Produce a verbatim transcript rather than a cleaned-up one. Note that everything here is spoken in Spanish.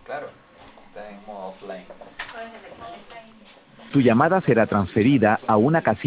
Claro, está en modo offline. Tu llamada será transferida a una casilla